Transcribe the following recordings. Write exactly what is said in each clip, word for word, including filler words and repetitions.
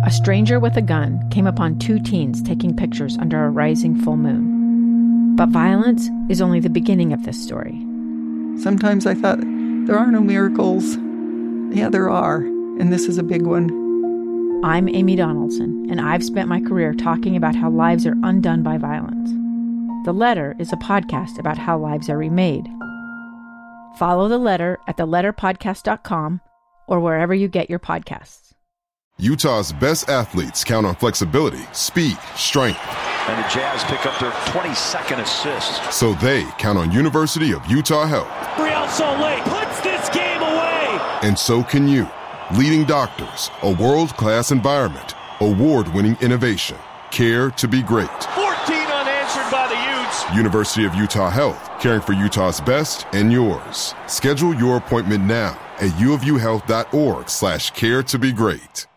a stranger with a gun came upon two teens taking pictures under a rising full moon. But violence is only the beginning of this story. Sometimes I thought, there are no miracles. Yeah, there are, and this is a big one. I'm Amy Donaldson, and I've spent my career talking about how lives are undone by violence. The Letter is a podcast about how lives are remade. Follow The Letter at the letter podcast dot com or wherever you get your podcasts. Utah's best athletes count on flexibility, speed, strength. And the Jazz pick up their twenty-second assist. So they count on University of Utah Health. Real Salt Lake puts this game away. And so can you. Leading doctors, a world-class environment, award-winning innovation, care to be great. fourteen unanswered by the Utes. University of Utah Health, caring for Utah's best and yours. Schedule your appointment now at uofuhealth.org slash care to be great.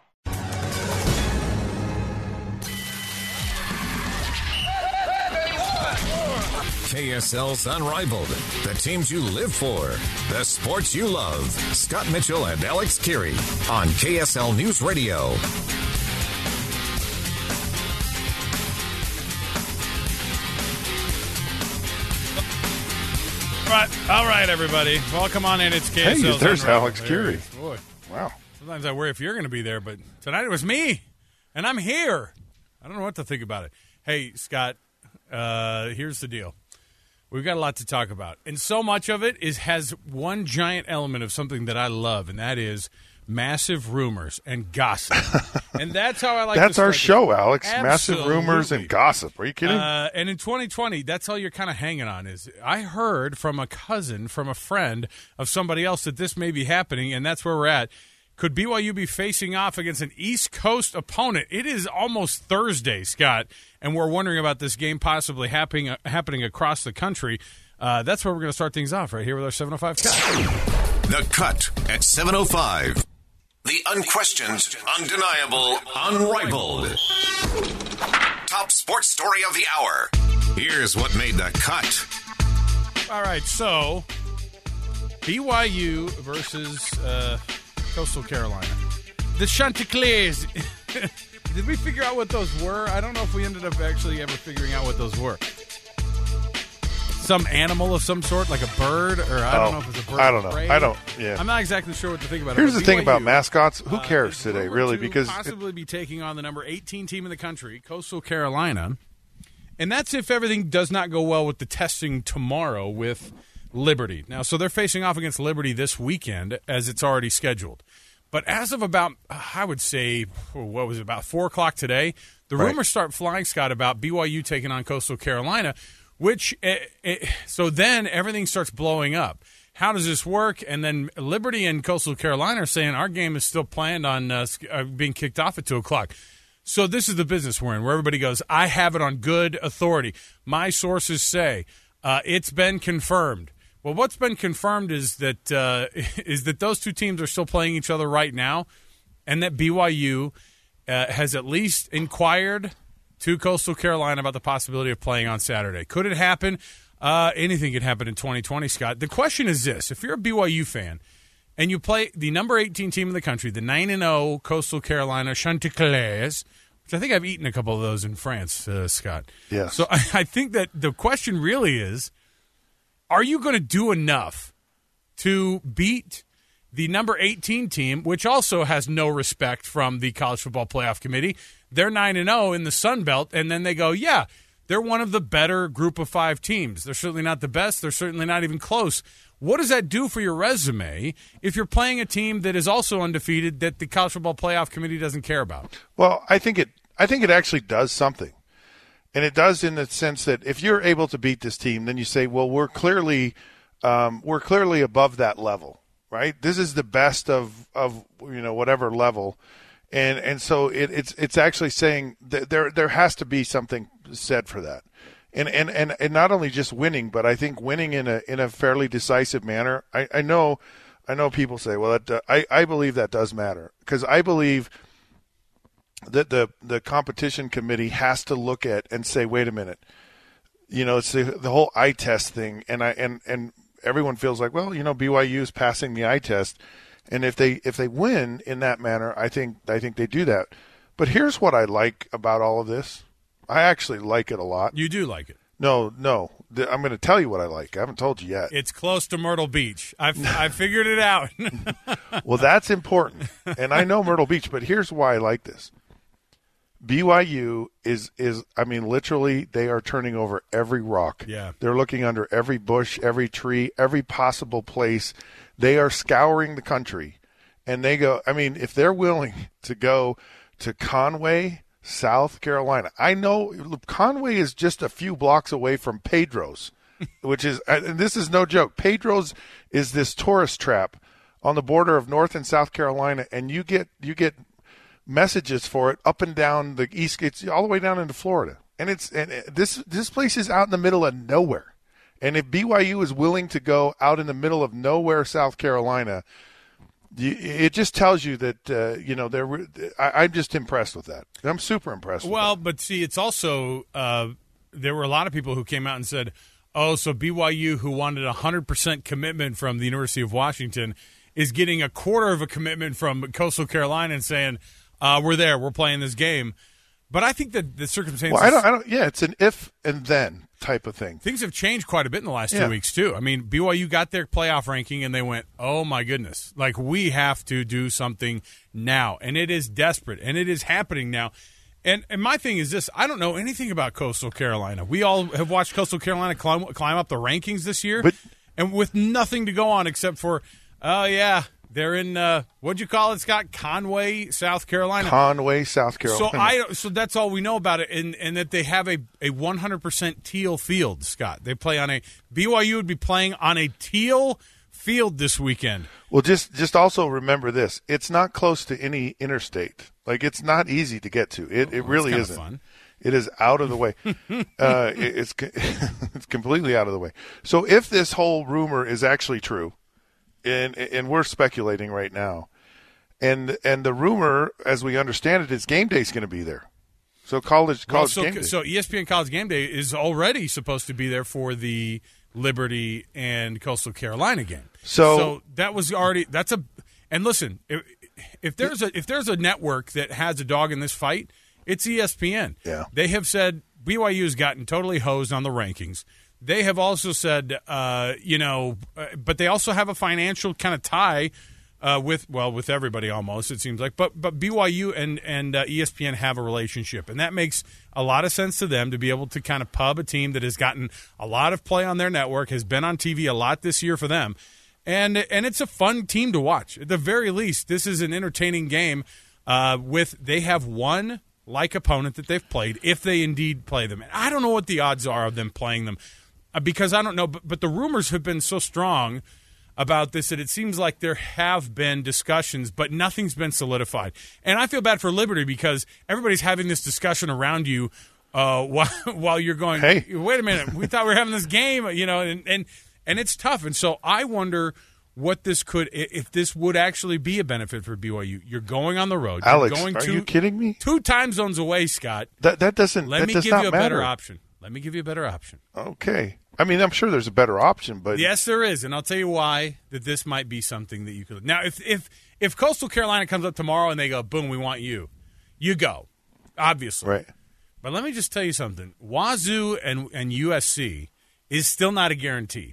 K S L's Unrivaled, the teams you live for, the sports you love. Scott Mitchell and Alex Kirry on K S L News Radio. All right, all right, everybody. Welcome on in. It's K S L's Hey, there's Unrivaled. Alex Kirry. Boy, wow. Sometimes I worry if you're going to be there, but tonight it was me, and I'm here. I don't know what to think about it. Hey, Scott, uh, here's the deal. We've got a lot to talk about, and so much of it is has one giant element of something that I love, and that is massive rumors and gossip. And that's how I like. That's to our start show, it. Alex. Absolutely. Massive rumors and gossip. Are you kidding? Uh, and in twenty twenty, that's all you're kind of hanging on. Is I heard from a cousin, from a friend of somebody else that this may be happening, and that's where we're at. Could B Y U be facing off against an East Coast opponent? It is almost Thursday, Scott, and we're wondering about this game possibly happening uh, happening across the country. Uh, that's where we're going to start things off, right here with our seven oh five Cut. The Cut at seven oh five. The unquestioned, undeniable, unrivaled. Top sports story of the hour. Here's what made the cut. All right, so B Y U versus uh, Coastal Carolina. The Chanticleers. Did we figure out what those were? I don't know if we ended up actually ever figuring out what those were. Some animal of some sort, like a bird, or I don't Oh, know if it's a bird. I don't know. Prey. I don't- yeah. I'm not exactly sure what to think about Here's it. the but thing B Y U, about mascots. Who uh, cares is today, rumored really? to Because it- possibly be taking on the number eighteen team in the country, Coastal Carolina, and that's if everything does not go well with the testing tomorrow with Liberty. Now, so they're facing off against Liberty this weekend, as it's already scheduled. But as of about, I would say, what was it, about four o'clock today, the Right. rumors start flying, Scott, about B Y U taking on Coastal Carolina, which, uh, uh, so then everything starts blowing up. How does this work? And then Liberty and Coastal Carolina are saying our game is still planned on uh, being kicked off at two o'clock. So this is the business we're in, where everybody goes, I have it on good authority. My sources say uh, it's been confirmed. Well, what's been confirmed is that uh, is that those two teams are still playing each other right now, and that B Y U uh, has at least inquired to Coastal Carolina about the possibility of playing on Saturday. Could it happen? Uh, anything could happen in twenty twenty, Scott. The question is this. If you're a B Y U fan and you play the number eighteen team in the country, the nine and oh Coastal Carolina Chanticleers, which I think I've eaten a couple of those in France, uh, Scott. Yes. So I, I think that the question really is, are you going to do enough to beat the number eighteen team, which also has no respect from the College Football Playoff Committee? They're nine and oh in the Sun Belt, and then they go, yeah, they're one of the better group of five teams. They're certainly not the best. They're certainly not even close. What does that do for your resume if you're playing a team that is also undefeated that the College Football Playoff Committee doesn't care about? Well, I think it. I think it actually does something, and it does in the sense that if you're able to beat this team, then you say, well, we're clearly, um, we're clearly above that level, right? This is the best of of you know whatever level. And and so it, it's it's actually saying that there there has to be something said for that, and and, and, and not only just winning, but I think winning in a in a fairly decisive manner. I, I know I know people say, well, that, uh, I I believe that does matter, because I believe that the the competition committee has to look at and say, wait a minute, you know, it's the, the whole eye test thing, and I and and everyone feels like, well, you know, B Y U is passing the eye test. And if they if they win in that manner, I think I think they do that. But here's what I like about all of this. I actually like it a lot. You do like it. No, no. I'm going to tell you what I like. I haven't told you yet. It's close to Myrtle Beach. I've I figured it out. Well, that's important. And I know Myrtle Beach, but here's why I like this. B Y U is, is I mean, literally they are turning over every rock. Yeah. They're looking under every bush, every tree, every possible place. They are scouring the country. And they go, I mean, if they're willing to go to Conway, South Carolina. I know Conway is just a few blocks away from Pedro's, which is, and this is no joke. Pedro's is this tourist trap on the border of North and South Carolina, and you get you get messages for it up and down the east. It's all the way down into Florida, and it's and this this place is out in the middle of nowhere. And if B Y U is willing to go out in the middle of nowhere, South Carolina, it just tells you that uh, you know they're. I, I'm just impressed with that. I'm super impressed. Well, with that. but see, it's also uh, there were a lot of people who came out and said, "Oh, so B Y U, who wanted a hundred percent commitment from the University of Washington, is getting a quarter of a commitment from Coastal Carolina and saying, uh, we're there, we're playing this game." But I think that the circumstances. Well, I don't. I don't. Yeah, it's an if and then type of thing. Things have changed quite a bit in the last yeah. two weeks too. I mean, B Y U got their playoff ranking and they went, "Oh my goodness! Like we have to do something now," and it is desperate, and it is happening now. And and my thing is this: I don't know anything about Coastal Carolina. We all have watched Coastal Carolina climb, climb up the rankings this year, but, and with nothing to go on except for, oh yeah, they're in uh, what'd you call it, Scott? Conway, South Carolina. Conway, South Carolina. So I so that's all we know about it, and and that they have a a one hundred percent teal field, Scott. They play on a B Y U would be playing on a teal field this weekend. Well, just just also remember this: it's not close to any interstate. Like it's not easy to get to. It it oh, really isn't. Fun. It is out of the way. uh, it, it's it's completely out of the way. So if this whole rumor is actually true, and and we're speculating right now, and and the rumor, as we understand it, is game day's going to be there. So college college well, so, game day. So E S P N College Game Day is already supposed to be there for the Liberty and Coastal Carolina game. So, so that was already that's a and listen, if, if there's a if there's a network that has a dog in this fight, it's E S P N. Yeah. They have said B Y U has gotten totally hosed on the rankings. They have also said, uh, you know, uh, but they also have a financial kind of tie uh, with, well, with everybody almost, it seems like. But but B Y U and, and uh, E S P N have a relationship, and that makes a lot of sense to them to be able to kind of pub a team that has gotten a lot of play on their network, has been on T V a lot this year for them. And and it's a fun team to watch. At the very least, this is an entertaining game uh, with they have one like opponent that they've played, if they indeed play them. And I don't know what the odds are of them playing them uh, because I don't know, but, but the rumors have been so strong about this that it seems like there have been discussions, but nothing's been solidified. And I feel bad for Liberty because everybody's having this discussion around you uh, while, while you're going, hey, wait a minute, we thought we were having this game, you know, and, and And it's tough. And so I wonder what this could, if this would actually be a benefit for B Y U. You're going on the road. You're Alex, going are two, you kidding me? Two time zones away, Scott. That that doesn't Let that me does give not you a matter. better option. Let me give you a better option. Okay. I mean, I'm sure there's a better option, but yes, there is, and I'll tell you why that this might be something that you could. Now, if if if Coastal Carolina comes up tomorrow and they go, boom, we want you, you go, obviously. Right. But let me just tell you something. Wazoo and and U S C is still not a guarantee.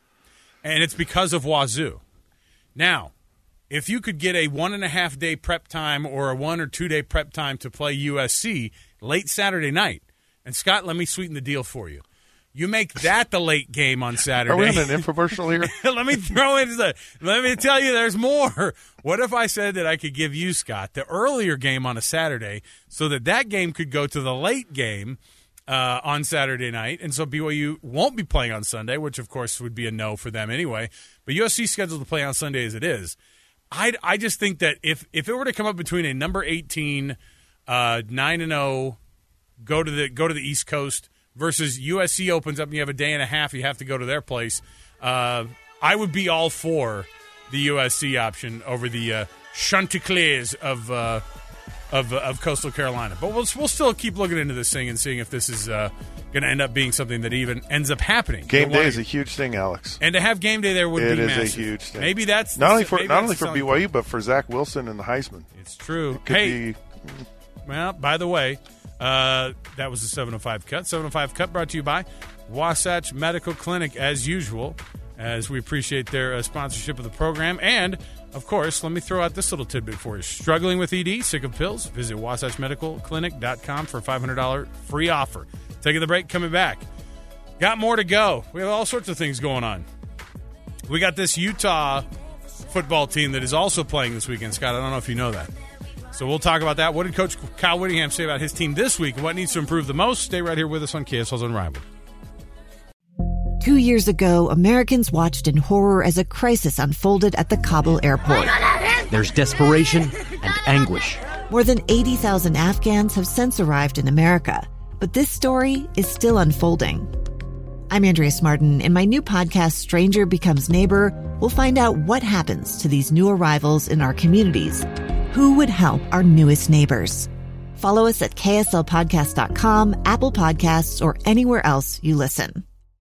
And it's because of Wazoo. Now, if you could get a one and a half day prep time or a one or two day prep time to play U S C late Saturday night, and Scott, let me sweeten the deal for you. You make that the late game on Saturday. Are we on an infomercial here? Let me throw in the. Let me tell you, there's more. What if I said that I could give you, Scott, the earlier game on a Saturday, so that that game could go to the late game Uh, on Saturday night, and so B Y U won't be playing on Sunday, which of course would be a no for them anyway. But U S C scheduled to play on Sunday as it is. I I just think that if if it were to come up between a number eighteen, uh, nine and zero, go to the go to the East Coast versus U S C opens up and you have a day and a half, you have to go to their place. Uh, I would be all for the U S C option over the uh, Chanticleers of. Uh, Of, of Coastal Carolina. But we'll, we'll still keep looking into this thing and seeing if this is uh, going to end up being something that even ends up happening. Game day is a huge thing, Alex. And to have game day there would it be is massive. a huge thing. Maybe that's not only for maybe not only that's for B Y U, but for Zach Wilson and the Heisman. It's true. It could hey, be, Well, by the way, uh, that was the seven oh five Cut. seven oh five Cut brought to you by Wasatch Medical Clinic, as usual, as we appreciate their uh, sponsorship of the program. And, of course, let me throw out this little tidbit for you. Struggling with E D, sick of pills? Visit wasatch medical clinic dot com for a five hundred dollars free offer. Taking the break, coming back. Got more to go. We have all sorts of things going on. We got this Utah football team that is also playing this weekend, Scott. I don't know if you know that. So we'll talk about that. What did Coach Kyle Whittingham say about his team this week and what needs to improve the most? Stay right here with us on K S L's Unrivaled. Two years ago, Americans watched in horror as a crisis unfolded at the Kabul airport. There's desperation and anguish. More than eighty thousand Afghans have since arrived in America, but this story is still unfolding. I'm Andrea Smartin. In my new podcast, Stranger Becomes Neighbor, we'll find out what happens to these new arrivals in our communities. Who would help our newest neighbors? Follow us at K S L podcast dot com, Apple Podcasts, or anywhere else you listen.